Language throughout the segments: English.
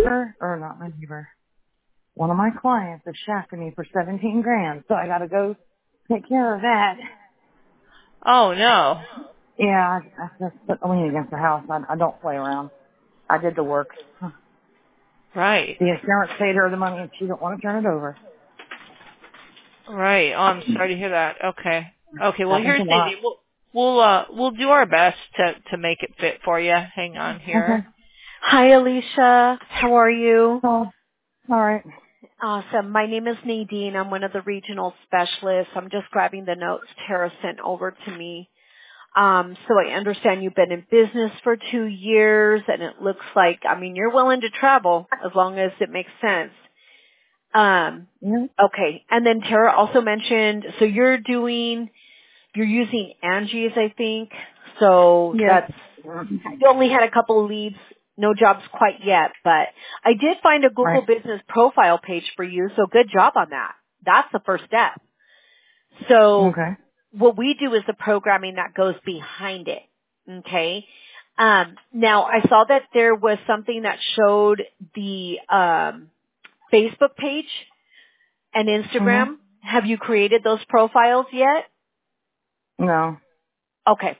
or not my neighbor. One of my clients is shafting me for 17 grand, so I gotta go take care of that. Oh, no. Yeah, I just put a lien against the house. I don't play around. I did the work. Right. The insurance paid her the money and she don't want to turn it over. Right. Oh, I'm sorry to hear that. Okay. Okay. Well, Happens here's a the lot. thing. We'll do our best to make it fit for you. Hang on here. Okay. Hi, Alicia. How are you? So, alright. Awesome. My name is Nadine. I'm one of the regional specialists. I'm just grabbing the notes Tara sent over to me. So I understand you've been in business for 2 years, and it looks like, you're willing to travel as long as it makes sense. Yeah. Okay. And then Tara also mentioned, so you're using Angie's, I think. So Yes. that's, you only had a couple of leads, no jobs quite yet, but I did find a Google Right. business profile page for you. So good job on that. That's the first step. So Okay. what we do is the programming that goes behind it. Okay. Now I saw that there was something that showed the, Facebook page and Mhm. Instagram. Have you created those profiles yet? No. Okay.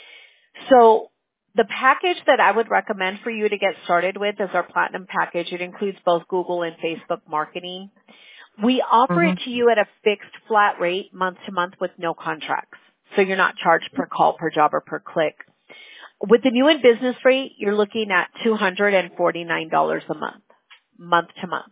So the package that I would recommend for you to get started with is our Platinum package. It includes both Google and Facebook marketing. We offer it Mhm. to you at a fixed flat rate month to month with no contracts. So you're not charged per call, per job, or per click. With the new in business rate, you're looking at $249 a month, month to month.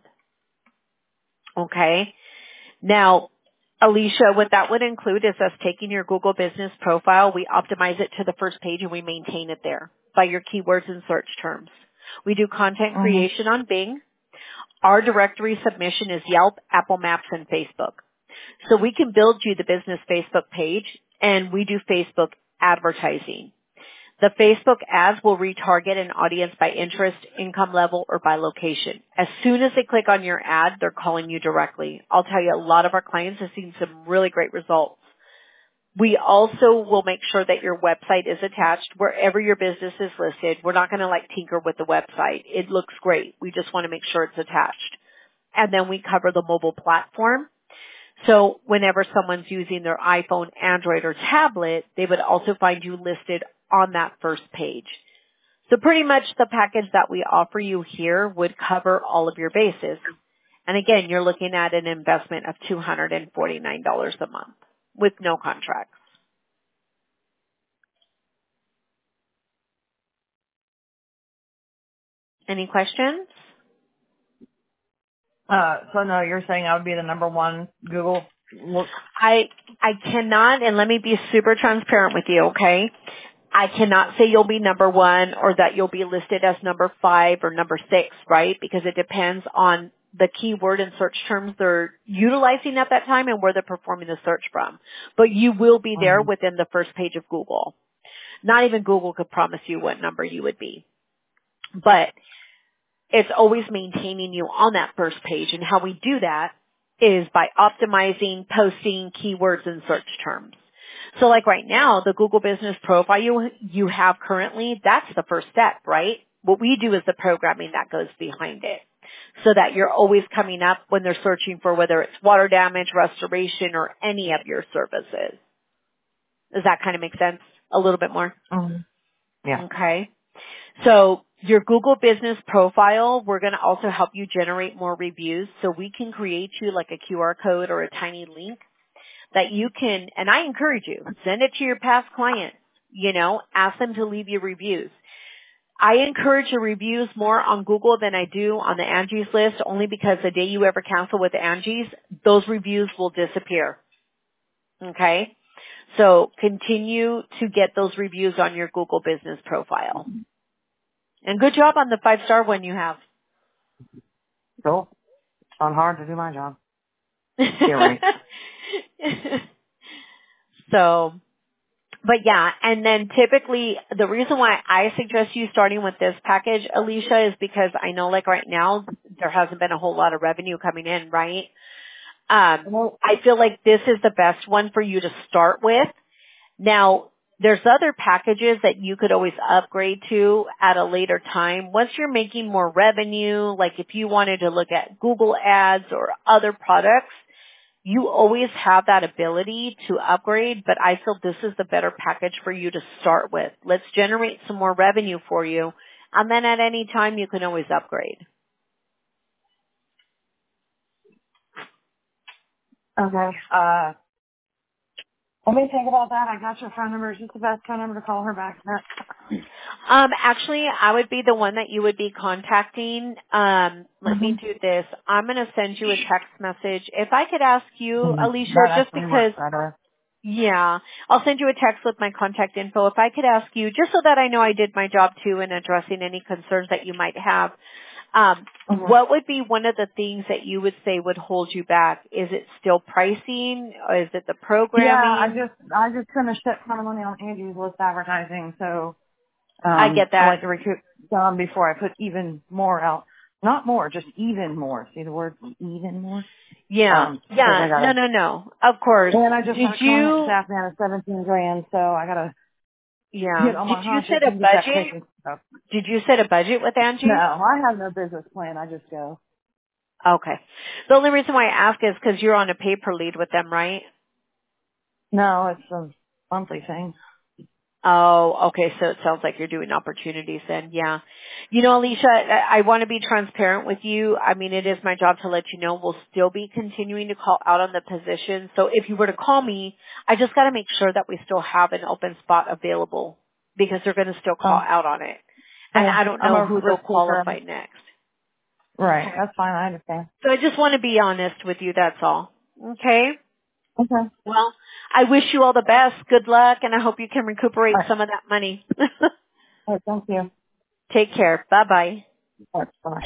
Okay? Now, Alicia, what that would include is us taking your Google business profile, we optimize it to the first page and we maintain it there by your keywords and search terms. We do content Mhm. creation on Bing. Our directory submission is Yelp, Apple Maps, and Facebook. So we can build you the business Facebook page and we do Facebook advertising. The Facebook ads will retarget an audience by interest, income level, or by location. As soon as they click on your ad, they're calling you directly. I'll tell you, a lot of our clients have seen some really great results. We also will make sure that your website is attached wherever your business is listed. We're not going to tinker with the website. It looks great. We just want to make sure it's attached. And then we cover the mobile platform. So whenever someone's using their iPhone, Android, or tablet, they would also find you listed on that first page. So pretty much the package that we offer you here would cover all of your bases. And again, you're looking at an investment of $249 a month with no contracts. Any questions? So no, you're saying I would be the number one Google look? I cannot, and let me be super transparent with you, okay? I cannot say you'll be number one or that you'll be listed as number 5 or number 6, right? Because it depends on the keyword and search terms they're utilizing at that time and where they're performing the search from. But you will be there Mhm. within the first page of Google. Not even Google could promise you what number you would be. But it's always maintaining you on that first page. And how we do that is by optimizing, posting keywords and search terms. So right now, the Google business profile you have currently, that's the first step, right? What we do is the programming that goes behind it so that you're always coming up when they're searching for whether it's water damage, restoration, or any of your services. Does that kind of make sense a little bit more? Mhm. Yeah. Okay. So your Google business profile, we're going to also help you generate more reviews. So we can create you a QR code or a tiny link that you can, and I encourage you, send it to your past clients, ask them to leave you reviews. I encourage your reviews more on Google than I do on the Angie's list only because the day you ever cancel with Angie's, those reviews will disappear. Okay? So continue to get those reviews on your Google business profile. And good job on the 5-star one you have. Cool. It's not hard to do my job. You're right. So, but yeah, and then typically the reason why I suggest you starting with this package, Alicia, is because I know right now there hasn't been a whole lot of revenue coming in, right? Well, I feel like this is the best one for you to start with. Now, There's other packages that you could always upgrade to at a later time. Once you're making more revenue, like if you wanted to look at Google ads or other products, you always have that ability to upgrade, but I feel this is the better package for you to start with. Let's generate some more revenue for you, and then at any time you can always upgrade. Okay. Let me think about that. I got your phone number. Is this the best phone number to call her back at? Actually, I would be the one that you would be contacting. Let me do this. I'm going to send you a text message. If I could ask you, Alicia, That just actually because, works better. yeah, I'll send you a text with my contact info. If I could ask you, just so that I know I did my job too in addressing any concerns that you might have, what would be one of the things that you would say would hold you back? Is it still pricing, or is it the programming? Yeah, I just finished that kind of money on Angie's List advertising, so I get I that. like to recoup some before I put even more out. Not more, just even more. See the word even more? Yeah. No. Of course. And I just Did had a client you? staff man at 17 grand, so I gotta Yeah. get on Did my you high set shit a and get that budget? patient stuff. Did you set a budget with No, Angie? I have no business plan. I just go. Okay. The only reason why I ask is because you're on a pay per lead with them, right? No, it's a monthly thing. Oh, okay. So it sounds like you're doing opportunities then. Yeah. You know, Alicia, I want to be transparent with you. I mean, it is my job to let you know we'll still be continuing to call out on the position. So if you were to call me, I just got to make sure that we still have an open spot available because they're going to still call out on it. And I don't I'm know a who they'll risk taker. qualify next. Right, that's fine. I understand. So I just want to be honest with you. That's all. Okay. Okay. Well, I wish you all the best. Good luck, and I hope you can recuperate All right. some of that money. All right, thank you. Take care. Bye-bye. All right, bye.